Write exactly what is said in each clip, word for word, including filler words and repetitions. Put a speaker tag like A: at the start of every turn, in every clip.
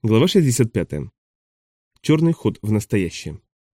A: Глава шестьдесят пятая. Черный ход в настоящее.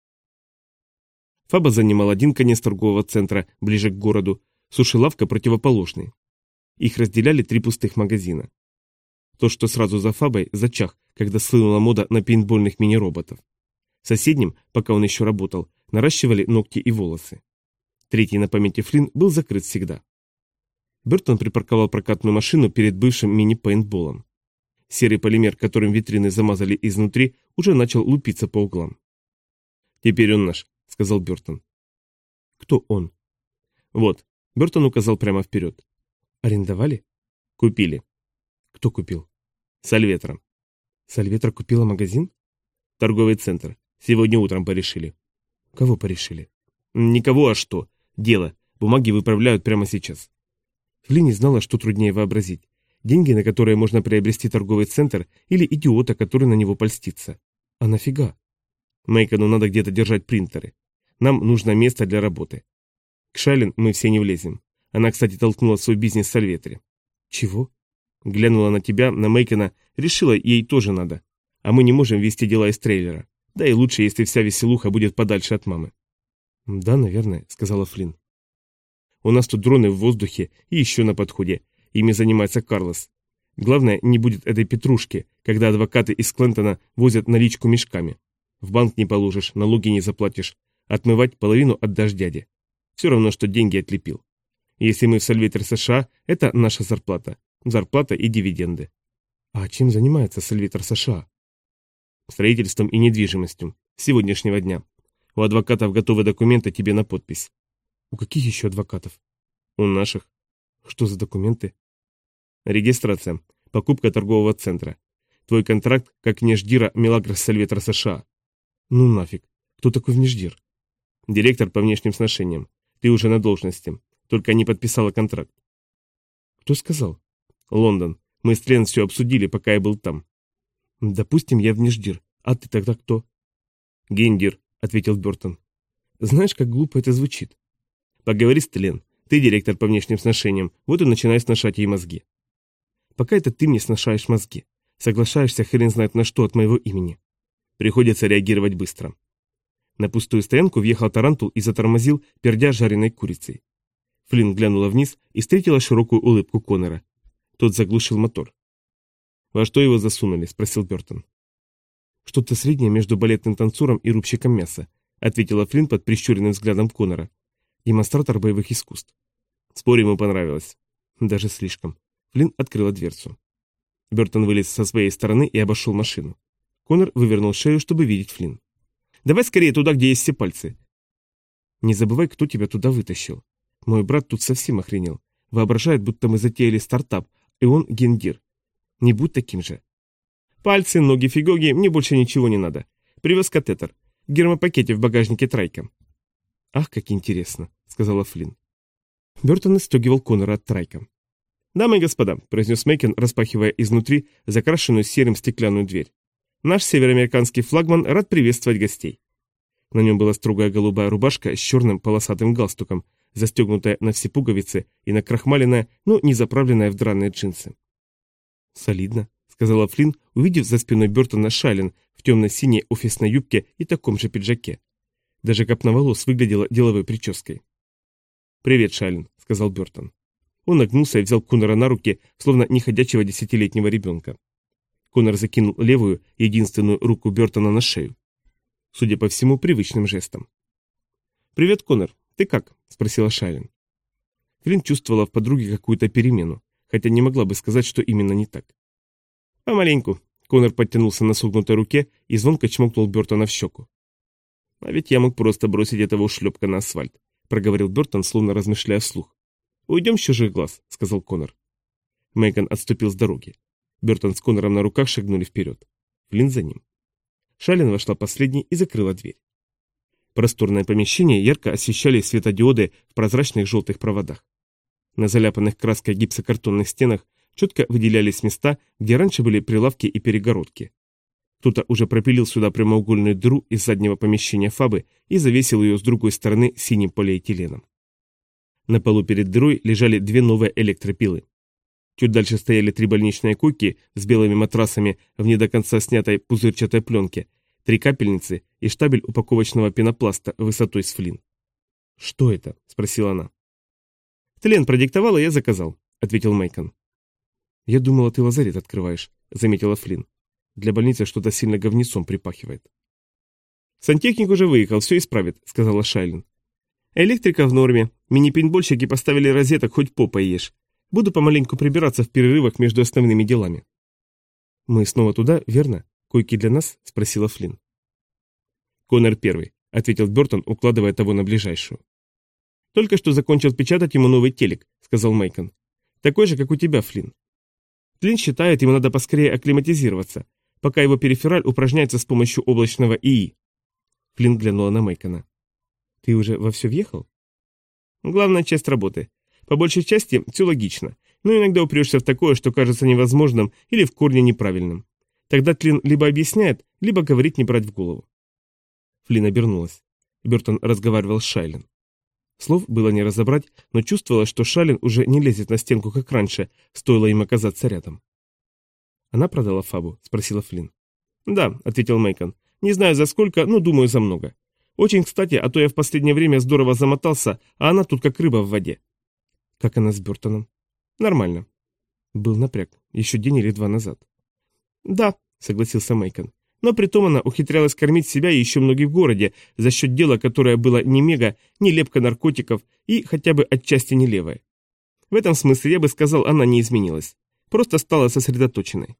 A: Фаба занимал один конец торгового центра, ближе к городу, сушилавка противоположный. Их разделяли три пустых магазина. То, что сразу за Фабой, зачах, когда слынула мода на пейнтбольных мини-роботов. В соседнем, пока он еще работал, наращивали ногти и волосы. Третий на памяти Флинн был закрыт всегда. Бертон припарковал прокатную машину перед бывшим мини-пейнтболом. Серый полимер, которым витрины замазали изнутри, уже начал лупиться по углам. «Теперь он наш», — сказал Бертон. «Кто он?» «Вот», — Бертон указал прямо вперед. «Арендовали?» «Купили». «Кто купил?» «Сальветра». «Сальветра купила магазин?» «Торговый центр. Сегодня утром порешили». «Кого порешили?» «Никого, а что? Дело. Бумаги выправляют прямо сейчас». Фли не знала, что труднее вообразить. Деньги, на которые можно приобрести торговый центр, или идиота, который на него польстится. А нафига? Мейкону надо где-то держать принтеры. Нам нужно место для работы. К Шайлен мы все не влезем. Она, кстати, толкнула свой бизнес в Сальветре. Чего? Глянула на тебя, на Мейкона, решила, ей тоже надо. А мы не можем вести дела из трейлера. Да и лучше, если вся веселуха будет подальше от мамы. Да, наверное, сказала Флинн. У нас тут дроны в воздухе и еще на подходе. Ими занимается Карлос. Главное, не будет этой петрушки, когда адвокаты из Клентона возят наличку мешками. В банк не положишь, налоги не заплатишь. Отмывать половину отдашь дяде. Все равно, что деньги отлепил. Если мы в Сальветре США, это наша зарплата. Зарплата и дивиденды. А чем занимается Сальветр США? Строительством и недвижимостью. С сегодняшнего дня. У адвокатов готовы документы тебе на подпись. У каких еще адвокатов? У наших. Что за документы? Регистрация. Покупка торгового центра. Твой контракт как внешдира Милагрос Сальветра США. Ну нафиг. Кто такой внешдир? Директор по внешним сношениям. Ты уже на должности. Только не подписала контракт. Кто сказал? Лондон. Мы с Трен все обсудили, пока я был там. Допустим, я внешдир. А ты тогда кто? Гендир, ответил Бертон. Знаешь, как глупо это звучит? Поговори с Тлен. Ты директор по внешним сношениям, вот и начинай сношать ей мозги. Пока это ты мне сношаешь мозги. Соглашаешься хрен знает на что от моего имени. Приходится реагировать быстро. На пустую стоянку въехал тарантул и затормозил, пердя жареной курицей. Флинн глянула вниз и встретила широкую улыбку Коннора. Тот заглушил мотор. «Во что его засунули?» – спросил Бертон. «Что-то среднее между балетным танцором и рубщиком мяса», – ответила Флинн под прищуренным взглядом Коннора. «Демонстратор боевых искусств». Спорь ему понравилось. Даже слишком. Флинн открыла дверцу. Бертон вылез со своей стороны и обошел машину. Коннор вывернул шею, чтобы видеть Флинн. «Давай скорее туда, где есть все пальцы». «Не забывай, кто тебя туда вытащил. Мой брат тут совсем охренел. Воображает, будто мы затеяли стартап, и он гендир. Не будь таким же». «Пальцы, ноги, фигоги, мне больше ничего не надо. Привез катетер. В гермопакете в багажнике Трайка». «Ах, как интересно», — сказала Флинн. Бертон отстегивал Коннора от Трайка. «Дамы и господа», — произнес Мейкен, распахивая изнутри закрашенную серым стеклянную дверь. «Наш североамериканский флагман рад приветствовать гостей». На нем была строгая голубая рубашка с черным полосатым галстуком, застегнутая на все пуговицы и накрахмаленная, но не заправленная в драные джинсы. «Солидно», — сказала Флинн, увидев за спиной Бертона Шайлен в темно-синей офисной юбке и таком же пиджаке. Даже копна волос выглядела деловой прической. «Привет, Шайлен», — сказал Бертон. Он нагнулся и взял Коннора на руки, словно неходячего десятилетнего ребенка. Коннор закинул левую, единственную руку Бертона на шею. Судя по всему, привычным жестом. «Привет, Коннор. Ты как?» — спросила Шайлен. Флинн чувствовала в подруге какую-то перемену, хотя не могла бы сказать, что именно не так. «Помаленьку». Коннор подтянулся на согнутой руке и звонко чмокнул Бертона в щеку. «А ведь я мог просто бросить этого ушлепка на асфальт», — проговорил Бертон, словно размышляя вслух. «Уйдем с чужих глаз», — сказал Коннор. Мейкон отступил с дороги. Бертон с Коннором на руках шагнули вперед. Флинн за ним. Шайлен вошла последней и закрыла дверь. Просторное помещение ярко освещали светодиоды в прозрачных желтых проводах. На заляпанных краской гипсокартонных стенах четко выделялись места, где раньше были прилавки и перегородки. Кто-то уже пропилил сюда прямоугольную дыру из заднего помещения Фабы и завесил ее с другой стороны синим полиэтиленом. На полу перед дырой лежали две новые электропилы. Чуть дальше стояли три больничные койки с белыми матрасами в не до конца снятой пузырчатой пленке, три капельницы и штабель упаковочного пенопласта высотой с флин. «Что это?» – спросила она. «Тлен продиктовал, и я заказал», – ответил Мейкон. «Я думала, ты лазарет открываешь», – заметила Флинн. «Для больницы что-то сильно говнецом припахивает». «Сантехник уже выехал, все исправит», – сказала Шайлин. «Электрика в норме, мини-пейнтбольщики поставили розеток, хоть попой ешь. Буду помаленьку прибираться в перерывах между основными делами». «Мы снова туда, верно? Койки для нас?» – спросила Флинн. «Коннор первый», – ответил Бертон, укладывая того на ближайшую. «Только что закончил печатать ему новый телек», – сказал Мейкон. «Такой же, как у тебя, Флинн. Флинн считает, ему надо поскорее акклиматизироваться, пока его перифераль упражняется с помощью облачного ИИ». Флинн глянула на Мейкона. «Ты уже во все въехал?» «Главная часть работы. По большей части все логично, но иногда упрешься в такое, что кажется невозможным или в корне неправильным. Тогда Тлин либо объясняет, либо говорит не брать в голову». Флинн обернулась. Бертон разговаривал с Шайлин. Слов было не разобрать, но чувствовалось, что Шайлин уже не лезет на стенку, как раньше, стоило им оказаться рядом. «Она продала Фабу?» – спросила Флинн. «Да», – ответил Мейкон. «Не знаю за сколько, но думаю за много. Очень кстати, а то я в последнее время здорово замотался, а она тут как рыба в воде». «Как она с Бертоном?» «Нормально». Был напряг. Еще день или два назад. «Да», – согласился Мейкон. «Но притом она ухитрялась кормить себя и еще многих в городе за счет дела, которое было не мега, не лепка наркотиков и хотя бы отчасти не левое. В этом смысле, я бы сказал, она не изменилась. Просто стала сосредоточенной».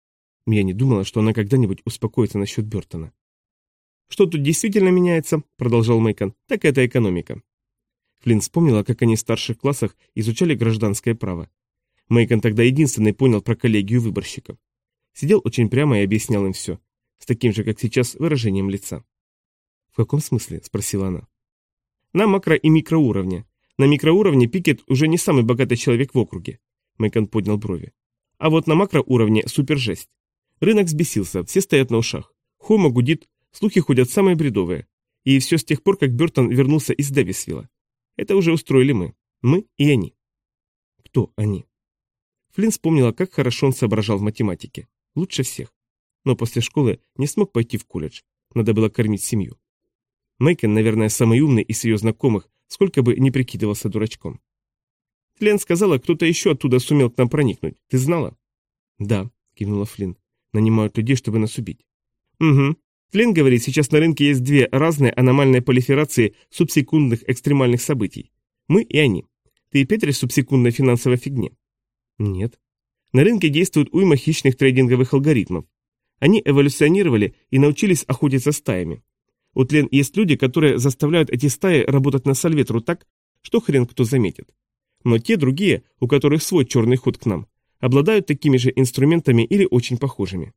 A: Я не думала, что она когда-нибудь успокоится насчет Бертона. «Что тут действительно меняется?» – продолжал Мейкон. «Так это экономика». Флинн вспомнила, как они в старших классах изучали гражданское право. Мейкон тогда единственный понял про коллегию выборщиков. Сидел очень прямо и объяснял им все, с таким же, как сейчас, выражением лица. «В каком смысле?» – спросила она. «На макро- и микроуровне. На микроуровне Пикет уже не самый богатый человек в округе». Мейкон поднял брови. «А вот на макроуровне супержесть. Рынок взбесился, все стоят на ушах. Хома гудит, слухи ходят самые бредовые. И все с тех пор, как Бертон вернулся из Дэвисвилла. Это уже устроили мы. Мы и они». «Кто они?» Флинн вспомнила, как хорошо он соображал в математике. Лучше всех. Но после школы не смог пойти в колледж. Надо было кормить семью. Мейкон, наверное, самый умный из ее знакомых, сколько бы ни прикидывался дурачком. «Тлен сказала, кто-то еще оттуда сумел к нам проникнуть. Ты знала?» «Да», — кивнула Флинн. «Нанимают людей, чтобы нас убить». «Угу. Тлен говорит, сейчас на рынке есть две разные аномальные полиферации субсекундных экстремальных событий. Мы и они. Ты и Петри в субсекундной финансовой фигне?» «Нет». «На рынке действует уйма хищных трейдинговых алгоритмов. Они эволюционировали и научились охотиться стаями. У Тлен есть люди, которые заставляют эти стаи работать на Сальветру так, что хрен кто заметит. Но те другие, у которых свой черный ход к нам, обладают такими же инструментами или очень похожими».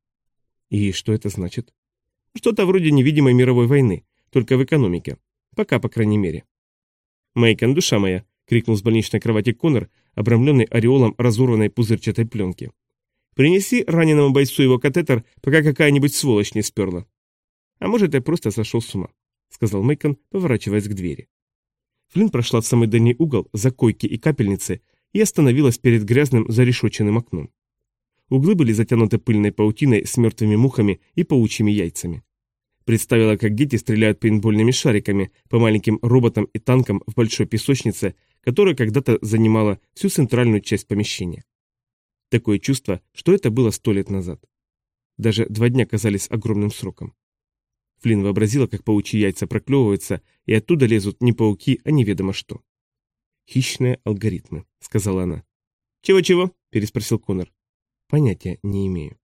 A: «И что это значит?» «Что-то вроде невидимой мировой войны, только в экономике. Пока, по крайней мере». «Мейкон, душа моя!» — крикнул с больничной кровати Коннор, обрамленный ореолом разорванной пузырчатой пленки. «Принеси раненому бойцу его катетер, пока какая-нибудь сволочь не сперла». «А может, я просто сошел с ума», — сказал Мейкон, поворачиваясь к двери. Флинн прошла в самый дальний угол, за койки и капельницы, и остановилась перед грязным зарешоченным окном. Углы были затянуты пыльной паутиной с мертвыми мухами и паучьими яйцами. Представила, как дети стреляют пейнтбольными шариками по маленьким роботам и танкам в большой песочнице, которая когда-то занимала всю центральную часть помещения. Такое чувство, что это было сто лет назад. Даже два дня казались огромным сроком. Флинн вообразила, как паучьи яйца проклевываются, и оттуда лезут не пауки, а неведомо что. «Хищные алгоритмы», — сказала она. «Чего-чего?» — переспросил Коннор. «Понятия не имею».